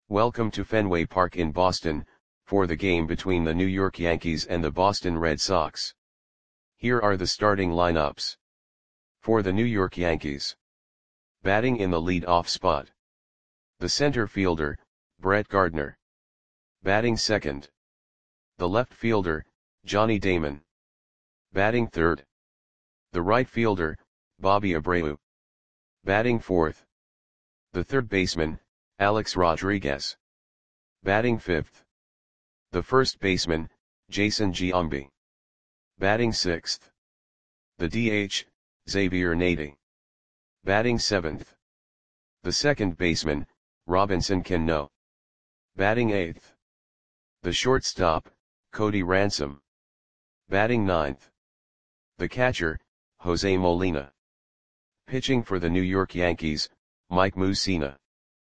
Welcome to Fenway Park in Boston, for the game between the New York Yankees and the Boston Red Sox. Here are the starting lineups. For the New York Yankees. Batting in the lead-off spot. The center fielder, Brett Gardner. Batting second. The left fielder, Johnny Damon. Batting third. The right fielder, Bobby Abreu. Batting fourth. The third baseman, Alex Rodriguez. Batting fifth. The first baseman, Jason Giambi. Batting sixth. The DH, Xavier Nady. Batting seventh. The second baseman, Robinson Cano. Batting eighth. The shortstop, Cody Ransom. Batting ninth. The catcher, Jose Molina. Pitching for the New York Yankees, Mike Mussina.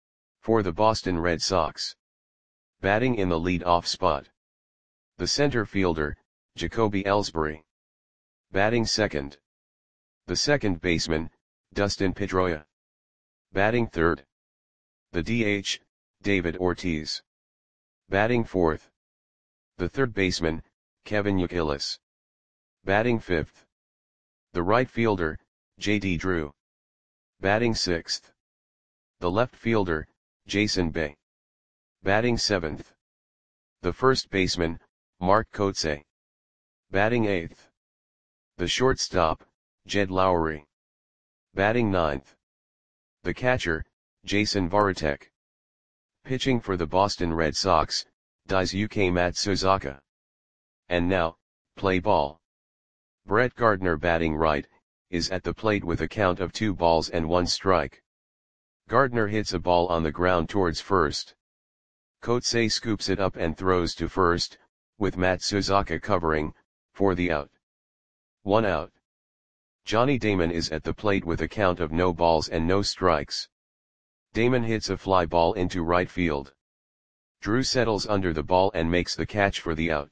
For the Boston Red Sox. Batting in the lead-off spot. The center fielder, Jacoby Ellsbury. Batting second. The second baseman, Dustin Pedroia. Batting third. The DH, David Ortiz. Batting fourth. The third baseman, Kevin Youkilis. Batting fifth. The right fielder, J.D. Drew. Batting sixth. The left fielder, Jason Bay. Batting seventh. The first baseman, Mark Kotsay. Batting eighth. The shortstop, Jed Lowry. Batting ninth. The catcher, Jason Varitek. Pitching for the Boston Red Sox, Daisuke Matsuzaka. And now, play ball. Brett Gardner batting right, is at the plate with a count of 2 balls and 1 strike. Gardner hits a ball on the ground towards first. Kotsay scoops it up and throws to first, with Matsuzaka covering, for the out. 1 out. Johnny Damon is at the plate with a count of no balls and no strikes. Damon hits a fly ball into right field. Drew settles under the ball and makes the catch for the out.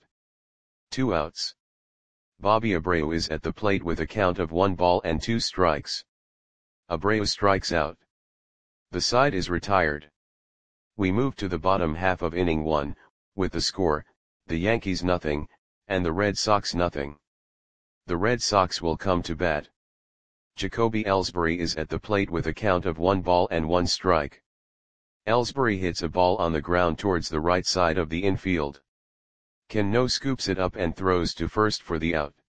2 outs. Bobby Abreu is at the plate with a count of 1 ball and 2 strikes. Abreu strikes out. The side is retired. We move to the bottom half of inning 1, with the score, the Yankees nothing, and the Red Sox nothing. The Red Sox will come to bat. Jacoby Ellsbury is at the plate with a count of 1 ball and 1 strike. Ellsbury hits a ball on the ground towards the right side of the infield. Cano scoops it up and throws to first for the out.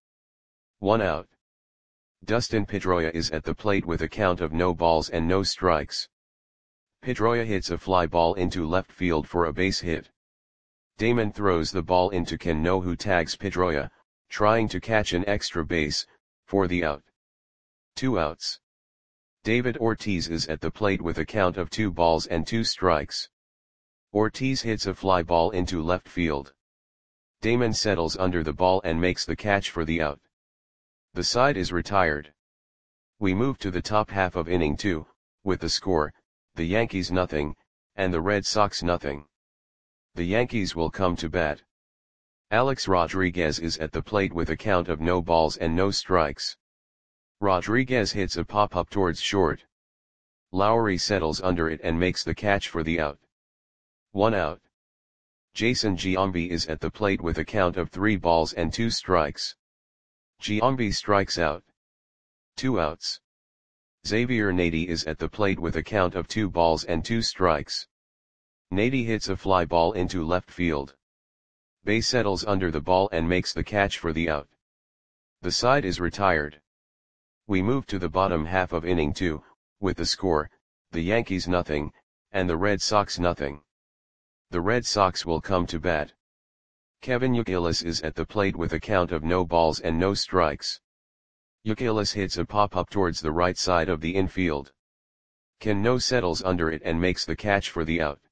1 out. Dustin Pedroia is at the plate with a count of no balls and no strikes. Pedroia hits a fly ball into left field for a base hit. Damon throws the ball into Cano, who tags Pedroia, trying to catch an extra base, for the out. 2 outs. David Ortiz is at the plate with a count of 2 balls and 2 strikes. Ortiz hits a fly ball into left field. Damon settles under the ball and makes the catch for the out. The side is retired. We move to the top half of inning 2, with the score, the Yankees nothing, and the Red Sox nothing. The Yankees will come to bat. Alex Rodriguez is at the plate with a count of no balls and no strikes. Rodriguez hits a pop-up towards short. Lowry settles under it and makes the catch for the out. 1 out. Jason Giambi is at the plate with a count of 3 balls and 2 strikes. Giambi strikes out. 2 outs. Xavier Nady is at the plate with a count of 2 balls and 2 strikes. Nady hits a fly ball into left field. Bay settles under the ball and makes the catch for the out. The side is retired. We move to the bottom half of inning 2, with the score, the Yankees nothing, and the Red Sox nothing. The Red Sox will come to bat. Kevin Youkilis is at the plate with a count of no balls and no strikes. Youkilis hits a pop-up towards the right side of the infield. Cano settles under it and makes the catch for the out.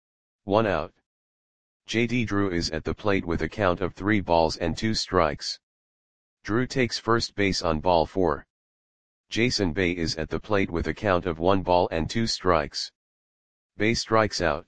1 out. J.D. Drew is at the plate with a count of 3 balls and 2 strikes. Drew takes first base on ball 4. Jason Bay is at the plate with a count of 1 ball and 2 strikes. Bay strikes out.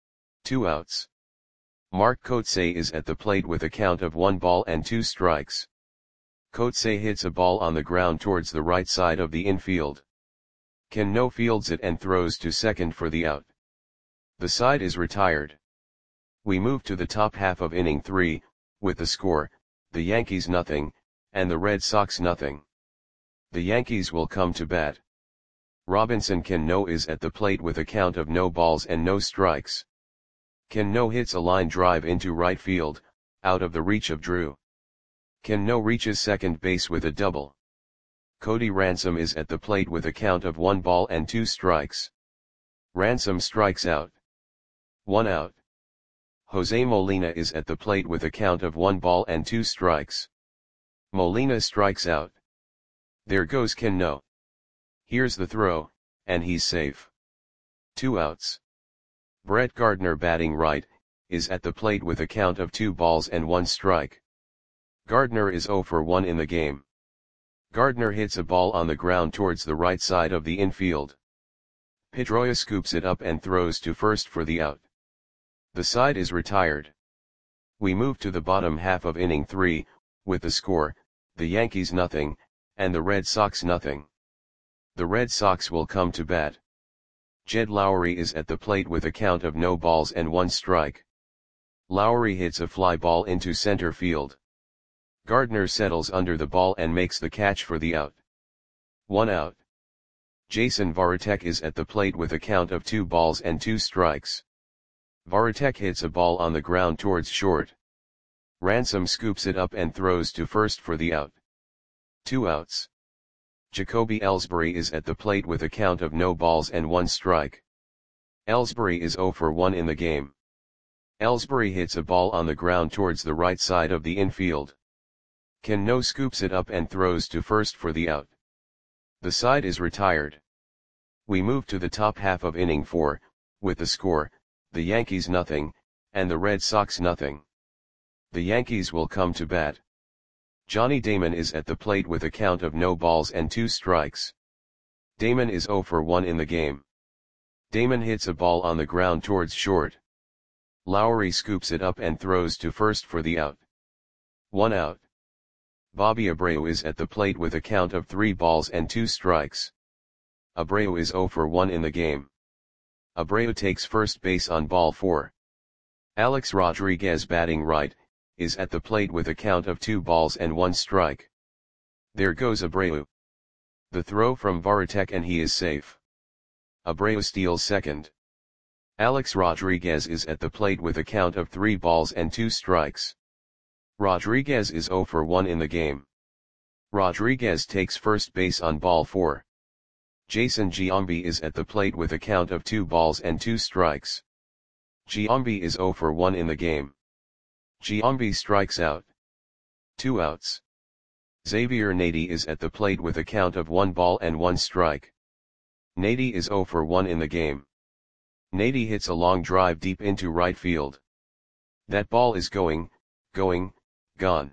2 outs. Mark Kotsay is at the plate with a count of 1 ball and 2 strikes. Kotsay hits a ball on the ground towards the right side of the infield. Cano fields it and throws to second for the out. The side is retired. We move to the top half of inning 3, with the score, the Yankees nothing, and the Red Sox nothing. The Yankees will come to bat. Robinson Cano is at the plate with a count of no balls and no strikes. Cano hits a line drive into right field, out of the reach of Drew. Cano reaches second base with a double. Cody Ransom is at the plate with a count of 1 ball and 2 strikes. Ransom strikes out. 1 out. Jose Molina is at the plate with a count of 1 ball and 2 strikes. Molina strikes out. There goes Cano. Here's the throw, and he's safe. 2 outs. Brett Gardner, batting right, is at the plate with a count of 2 balls and 1 strike. Gardner is 0 for 1 in the game. Gardner hits a ball on the ground towards the right side of the infield. Pedroia scoops it up and throws to first for the out. The side is retired. We move to the bottom half of inning 3, with the score, the Yankees nothing, and the Red Sox nothing. The Red Sox will come to bat. Jed Lowrie is at the plate with a count of no balls and 1 strike. Lowrie hits a fly ball into center field. Gardner settles under the ball and makes the catch for the out. 1 out. Jason Varitek is at the plate with a count of 2 balls and 2 strikes. Varitek hits a ball on the ground towards short. Ransom scoops it up and throws to first for the out. 2 outs. Jacoby Ellsbury is at the plate with a count of no balls and 1 strike. Ellsbury is 0 for 1 in the game. Ellsbury hits a ball on the ground towards the right side of the infield. Cano scoops it up and throws to first for the out. The side is retired. We move to the top half of inning 4, with the score, the Yankees nothing, and the Red Sox nothing. The Yankees will come to bat. Johnny Damon is at the plate with a count of no balls and 2 strikes. Damon is 0 for 1 in the game. Damon hits a ball on the ground towards short. Lowrie scoops it up and throws to first for the out. 1 out. Bobby Abreu is at the plate with a count of 3 balls and 2 strikes. Abreu is 0 for 1 in the game. Abreu takes first base on ball 4. Alex Rodriguez, batting right, is at the plate with a count of 2 balls and 1 strike. There goes Abreu. The throw from Varitek and he is safe. Abreu steals second. Alex Rodriguez is at the plate with a count of 3 balls and 2 strikes. Rodriguez is 0 for 1 in the game. Rodriguez takes first base on ball 4. Jason Giambi is at the plate with a count of 2 balls and 2 strikes. Giambi is 0 for 1 in the game. Giambi strikes out. 2 outs. Xavier Nady is at the plate with a count of 1 ball and 1 strike. Nady is 0 for 1 in the game. Nady hits a long drive deep into right field. That ball is going, gone.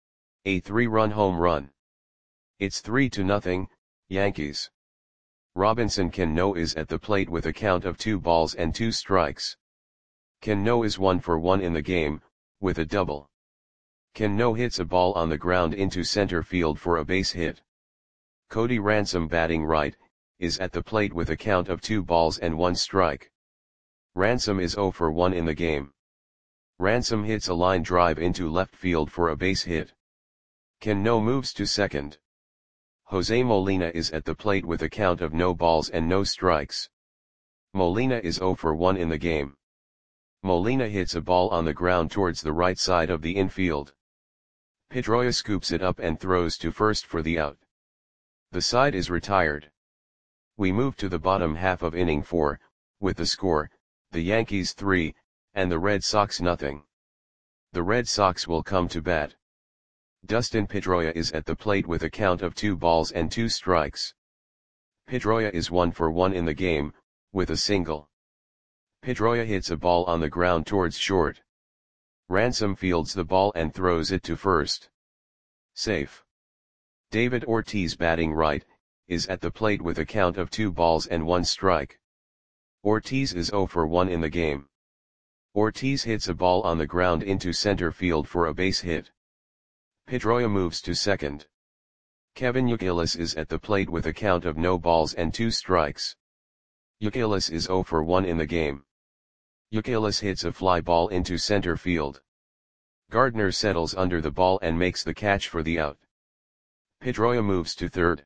A 3-run home run. It's 3-0, Yankees. Robinson Cano is at the plate with a count of 2 balls and 2 strikes. Cano is 1 for 1 in the game, with a double. Cano hits a ball on the ground into center field for a base hit. Cody Ransom, batting right, is at the plate with a count of 2 balls and 1 strike. Ransom is 0 for 1 in the game. Ransom hits a line drive into left field for a base hit. Cano moves to second. Jose Molina is at the plate with a count of no balls and no strikes. Molina is 0 for 1 in the game. Molina hits a ball on the ground towards the right side of the infield. Pedroia scoops it up and throws to first for the out. The side is retired. We move to the bottom half of inning 4, with the score, the Yankees 3, and the Red Sox nothing. The Red Sox will come to bat. Dustin Pedroia is at the plate with a count of 2 balls and 2 strikes. Pedroia is 1 for 1 in the game, with a single. Pedroia hits a ball on the ground towards short. Ransom fields the ball and throws it to first. Safe. David Ortiz, batting right, is at the plate with a count of 2 balls and 1 strike. Ortiz is 0 for 1 in the game. Ortiz hits a ball on the ground into center field for a base hit. Pedroia moves to second. Kevin Youkilis is at the plate with a count of no balls and 2 strikes. Youkilis is 0 for 1 in the game. Youkilis hits a fly ball into center field. Gardner settles under the ball and makes the catch for the out. Pedroia moves to third.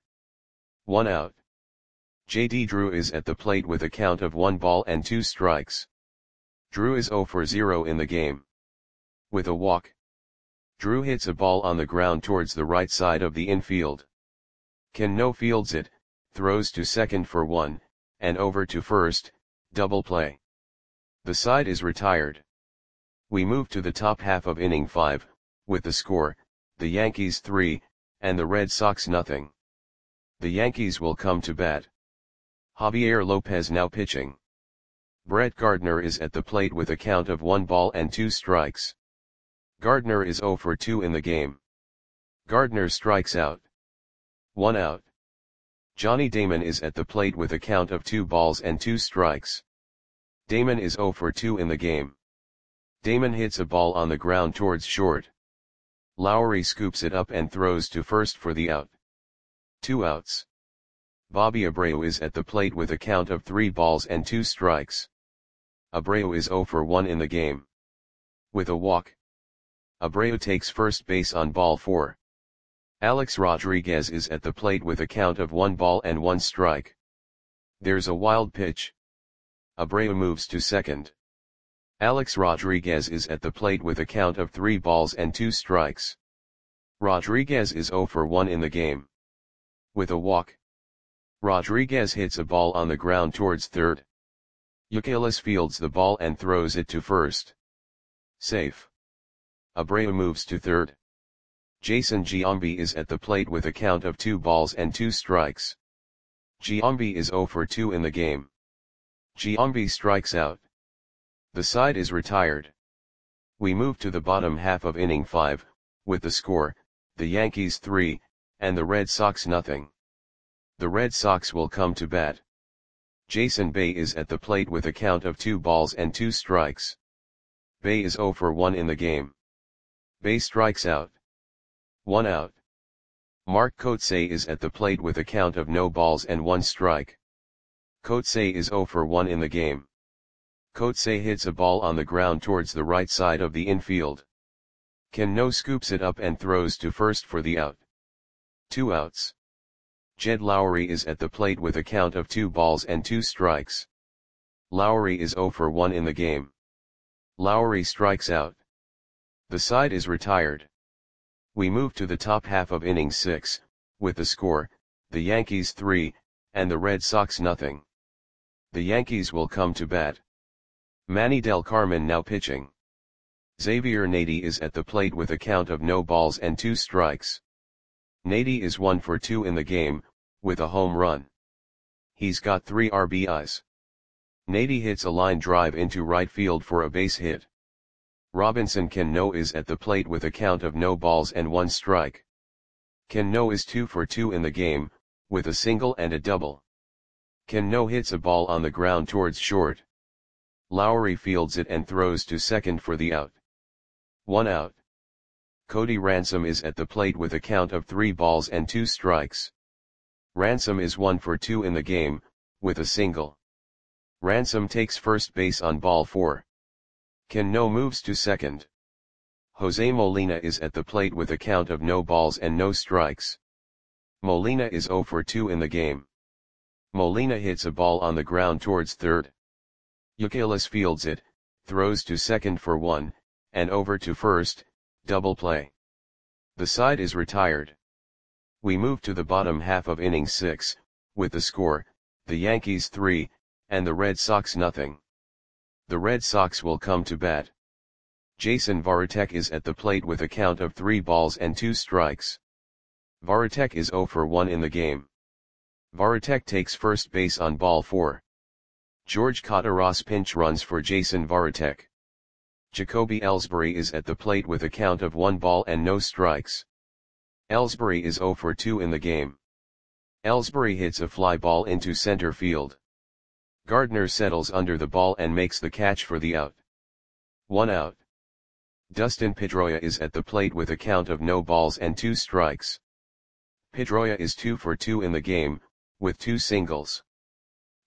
1 out. J.D. Drew is at the plate with a count of 1 ball and 2 strikes. Drew is 0 for 0 in the game. With a walk, Drew hits a ball on the ground towards the right side of the infield. Cano fields it, throws to second for 1, and over to first, double play. The side is retired. We move to the top half of inning 5, with the score, the Yankees 3, and the Red Sox nothing. The Yankees will come to bat. Javier Lopez now pitching. Brett Gardner is at the plate with a count of 1 ball and 2 strikes. Gardner is 0 for 2 in the game. Gardner strikes out. 1 out. Johnny Damon is at the plate with a count of 2 balls and 2 strikes. Damon is 0 for 2 in the game. Damon hits a ball on the ground towards short. Lowry scoops it up and throws to first for the out. 2 outs. Bobby Abreu is at the plate with a count of 3 balls and 2 strikes. Abreu is 0 for 1 in the game. With a walk, Abreu takes first base on ball 4. Alex Rodriguez is at the plate with a count of 1 ball and 1 strike. There's a wild pitch. Abreu moves to second. Alex Rodriguez is at the plate with a count of 3 balls and 2 strikes. Rodriguez is 0 for 1 in the game. With a walk, Rodriguez hits a ball on the ground towards third. Youkilis fields the ball and throws it to first. Safe. Abreu moves to third. Jason Giambi is at the plate with a count of 2 balls and 2 strikes. Giambi is 0 for 2 in the game. Giambi strikes out. The side is retired. We move to the bottom half of inning 5, with the score, the Yankees 3, and the Red Sox nothing. The Red Sox will come to bat. Jason Bay is at the plate with a count of 2 balls and 2 strikes. Bay is 0 for 1 in the game. Bay strikes out. 1 out. Mark Kotsay is at the plate with a count of no balls and 1 strike. Kotsay is 0 for 1 in the game. Kotsay hits a ball on the ground towards the right side of the infield. Cano scoops it up and throws to first for the out. 2 outs. Jed Lowry is at the plate with a count of 2 balls and 2 strikes. Lowry is 0 for 1 in the game. Lowry strikes out. The side is retired. We move to the top half of inning 6, with the score, the Yankees 3, and the Red Sox nothing. The Yankees will come to bat. Manny Del Carmen now pitching. Xavier Nady is at the plate with a count of no balls and 2 strikes. Nady is 1 for 2 in the game, with a home run. He's got 3 RBIs. Nady hits a line drive into right field for a base hit. Robinson Cano is at the plate with a count of no balls and 1 strike. Cano is 2 for 2 in the game, with a single and a double. Cano hits a ball on the ground towards short. Lowry fields it and throws to second for the out. 1 out. Cody Ransom is at the plate with a count of 3 balls and 2 strikes. Ransom is 1 for 2 in the game, with a single. Ransom takes first base on ball 4. Cano moves to second. Jose Molina is at the plate with a count of no balls and no strikes. Molina is 0 for 2 in the game. Molina hits a ball on the ground towards third. Youkilis fields it, throws to second for 1, and over to first, double play. The side is retired. We move to the bottom half of inning 6, with the score, the Yankees 3, and the Red Sox nothing. The Red Sox will come to bat. Jason Varitek is at the plate with a count of 3 balls and 2 strikes. Varitek is 0 for 1 in the game. Varitek takes first base on ball 4. George Kataras pinch runs for Jason Varitek. Jacoby Ellsbury is at the plate with a count of 1 ball and no strikes. Ellsbury is 0 for 2 in the game. Ellsbury hits a fly ball into center field. Gardner settles under the ball and makes the catch for the out. 1 out. Dustin Pedroia is at the plate with a count of no balls and 2 strikes. Pedroia is 2 for 2 in the game, with 2 singles.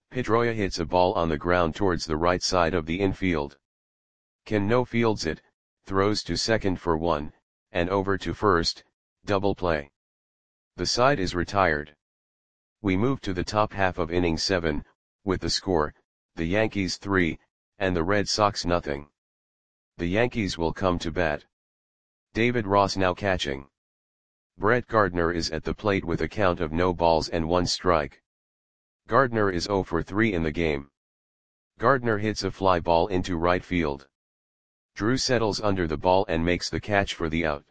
Pedroia hits a ball on the ground towards the right side of the infield. Cano fields it, throws to second for one, and over to first, double play. The side is retired. We move to the top half of inning 7, with the score, the Yankees 3, and the Red Sox nothing. The Yankees will come to bat. David Ross now catching. Brett Gardner is at the plate with a count of no balls and 1 strike. Gardner is 0 for 3 in the game. Gardner hits a fly ball into right field. Drew settles under the ball and makes the catch for the out.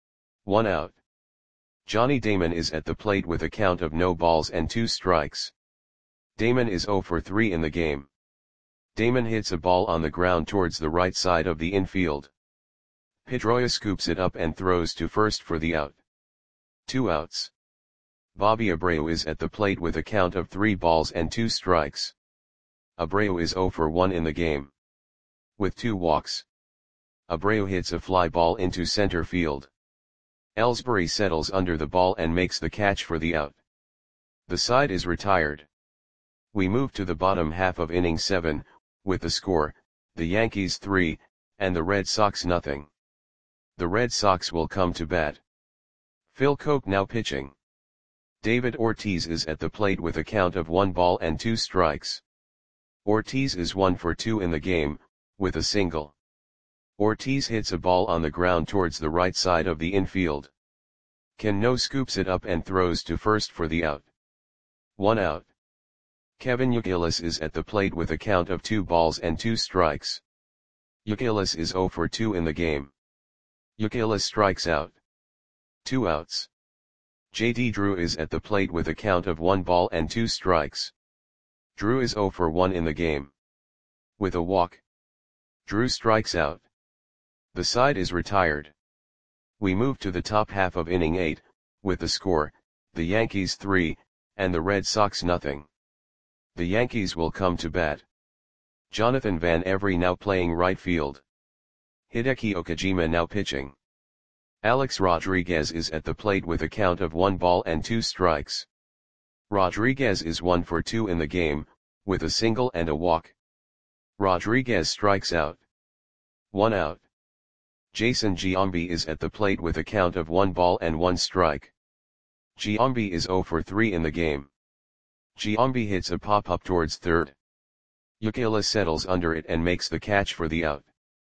1 out. Johnny Damon is at the plate with a count of no balls and 2 strikes. Damon is 0 for 3 in the game. Damon hits a ball on the ground towards the right side of the infield. Pedroia scoops it up and throws to first for the out. 2 outs. Bobby Abreu is at the plate with a count of 3 balls and 2 strikes. Abreu is 0 for 1 in the game. With 2 walks. Abreu hits a fly ball into center field. Ellsbury settles under the ball and makes the catch for the out. The side is retired. We move to the bottom half of inning 7, with the score, the Yankees 3, and the Red Sox nothing. The Red Sox will come to bat. Phil Coke now pitching. David Ortiz is at the plate with a count of 1 ball and 2 strikes. Ortiz is 1 for 2 in the game, with a single. Ortiz hits a ball on the ground towards the right side of the infield. Cano scoops it up and throws to first for the out. 1 out. Kevin Youkilis is at the plate with a count of 2 balls and 2 strikes. Youkilis is 0 for 2 in the game. Youkilis strikes out. 2 outs. J.D. Drew is at the plate with a count of 1 ball and 2 strikes. Drew is 0 for 1 in the game. With a walk. Drew strikes out. The side is retired. We move to the top half of inning 8, with the score, the Yankees 3, and the Red Sox nothing. The Yankees will come to bat. Jonathan Van Every now playing right field. Hideki Okajima now pitching. Alex Rodriguez is at the plate with a count of 1 ball and 2 strikes. Rodriguez is 1 for 2 in the game, with a single and a walk. Rodriguez strikes out. 1 out. Jason Giambi is at the plate with a count of 1 ball and 1 strike. Giambi is 0 for 3 in the game. Giambi hits a pop-up towards third. Youkilis settles under it and makes the catch for the out.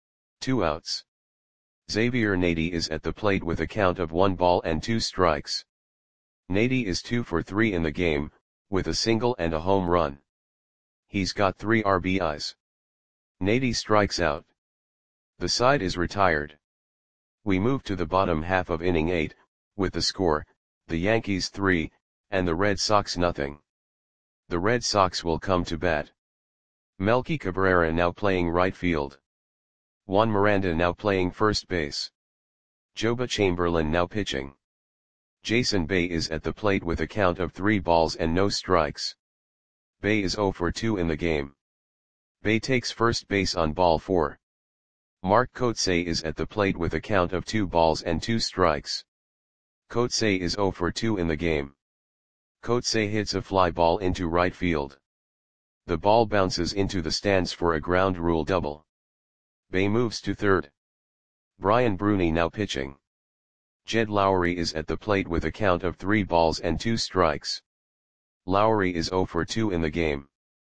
2 outs. Xavier Nady is at the plate with a count of 1 ball and 2 strikes. Nady is 2 for 3 in the game, with a single and a home run. He's got 3 RBIs. Nady strikes out. The side is retired. We move to the bottom half of inning 8, with the score, the Yankees 3, and the Red Sox nothing. The Red Sox will come to bat. Melky Cabrera now playing right field. Juan Miranda now playing first base. Joba Chamberlain now pitching. Jason Bay is at the plate with a count of 3 balls and no strikes. Bay is 0 for 2 in the game. Bay takes first base on ball 4. Mark Kotsay is at the plate with a count of 2 balls and 2 strikes. Kotsay is 0 for 2 in the game. Kotsay hits a fly ball into right field. The ball bounces into the stands for a ground rule double. Bay moves to third. Brian Bruni now pitching. Jed Lowry is at the plate with a count of 3 balls and 2 strikes. Lowry is 0 for 2 in the game.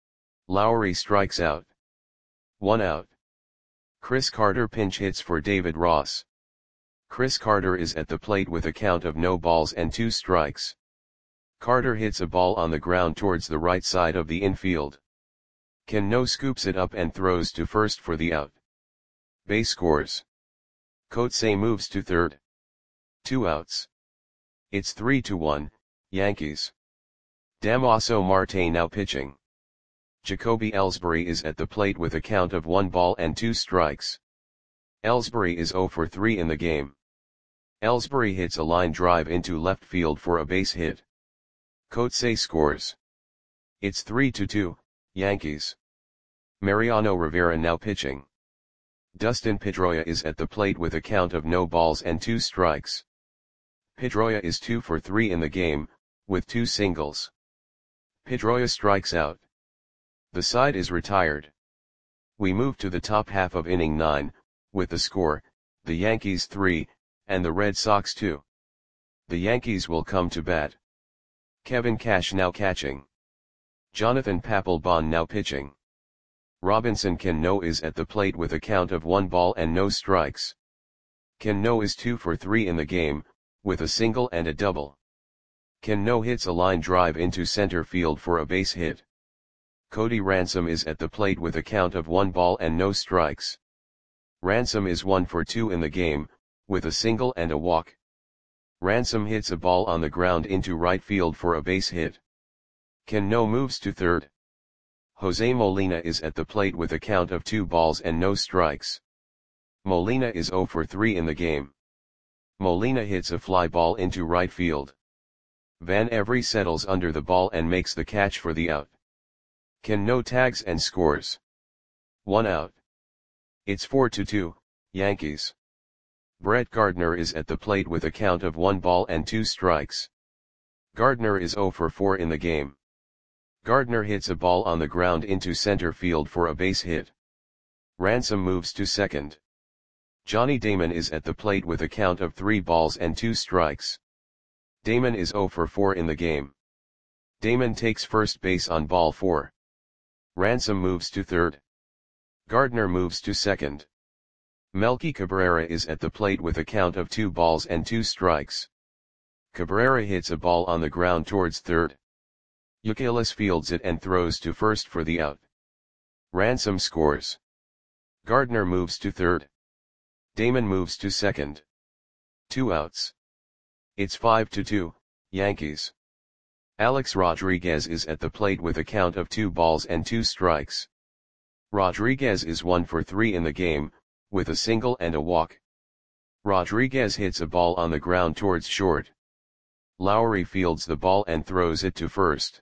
Lowry strikes out. 1 out. Chris Carter pinch hits for David Ross. Chris Carter is at the plate with a count of no balls and 2 strikes. Carter hits a ball on the ground towards the right side of the infield. Cano scoops it up and throws to first for the out. Bay scores. Kotsay moves to third. 2 outs. It's 3-1, Yankees. Damaso Marte now pitching. Jacoby Ellsbury is at the plate with a count of 1 ball and 2 strikes. Ellsbury is 0 for 3 in the game. Ellsbury hits a line drive into left field for a base hit. Kotsay scores. It's 3-2, Yankees. Mariano Rivera now pitching. Dustin Pedroia is at the plate with a count of no balls and 2 strikes. Pedroia is 2 for 3 in the game, with 2 singles. Pedroia strikes out. The side is retired. We move to the top half of inning 9, with the score, the Yankees 3, and the Red Sox 2. The Yankees will come to bat. Kevin Cash now catching. Jonathan Papelbon now pitching. Robinson Cano is at the plate with a count of 1 ball and no strikes. Cano is 2 for 3 in the game, with a single and a double. Cano hits a line drive into center field for a base hit. Cody Ransom is at the plate with a count of 1 ball and no strikes. Ransom is 1 for 2 in the game, with a single and a walk. Ransom hits a ball on the ground into right field for a base hit. Cano moves to third. Jose Molina is at the plate with a count of 2 balls and no strikes. Molina is 0 for 3 in the game. Molina hits a fly ball into right field. Van Every settles under the ball and makes the catch for the out. Cano tags and scores. 1 out. It's 4-2, Yankees. Brett Gardner is at the plate with a count of 1 ball and 2 strikes. Gardner is 0 for 4 in the game. Gardner hits a ball on the ground into center field for a base hit. Ransom moves to second. Johnny Damon is at the plate with a count of 3 balls and 2 strikes. Damon is 0 for 4 in the game. Damon takes first base on ball 4. Ransom moves to third. Gardner moves to second. Melky Cabrera is at the plate with a count of 2 balls and 2 strikes. Cabrera hits a ball on the ground towards third. Youkilis fields it and throws to first for the out. Ransom scores. Gardner moves to third. Damon moves to second. 2 outs. It's 5-2, Yankees. Alex Rodriguez is at the plate with a count of 2 balls and 2 strikes. Rodriguez is 1 for 3 in the game, with a single and a walk. Rodriguez hits a ball on the ground towards short. Lowry fields the ball and throws it to first.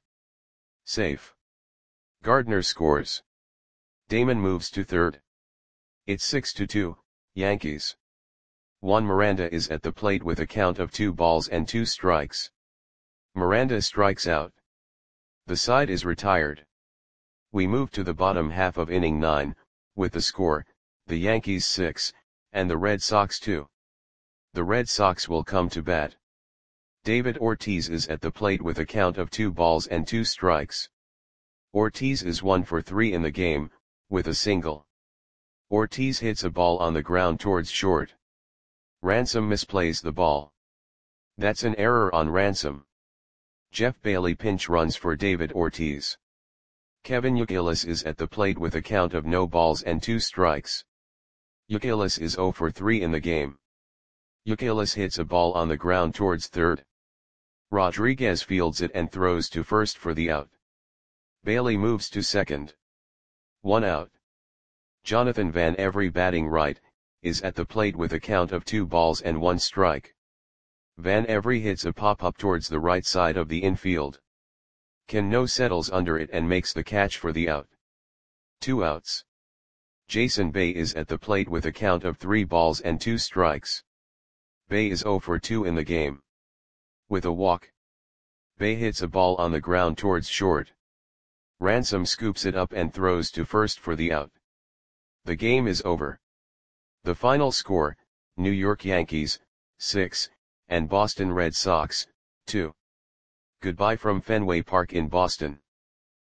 Safe. Gardner scores. Damon moves to third. It's 6-2, Yankees. Juan Miranda is at the plate with a count of 2 balls and 2 strikes. Miranda strikes out. The side is retired. We move to the bottom half of inning 9, with the score, the Yankees 6, and the Red Sox 2. The Red Sox will come to bat. David Ortiz is at the plate with a count of 2 balls and 2 strikes. Ortiz is 1 for 3 in the game, with a single. Ortiz hits a ball on the ground towards short. Ransom misplays the ball. That's an error on Ransom. Jeff Bailey pinch runs for David Ortiz. Kevin Youkilis is at the plate with a count of no balls and 2 strikes. Youkilis is 0 for 3 in the game. Youkilis hits a ball on the ground towards third. Rodriguez fields it and throws to first for the out. Bailey moves to second. 1 out. Jonathan Van Every batting right, is at the plate with a count of 2 balls and 1 strike. Van Every hits a pop-up towards the right side of the infield. Cano settles under it and makes the catch for the out. 2 outs. Jason Bay is at the plate with a count of 3 balls and 2 strikes. Bay is 0 for 2 in the game. With a walk. Bay hits a ball on the ground towards short. Ransom scoops it up and throws to first for the out. The game is over. The final score, New York Yankees, 6, and Boston Red Sox, 2. Goodbye from Fenway Park in Boston.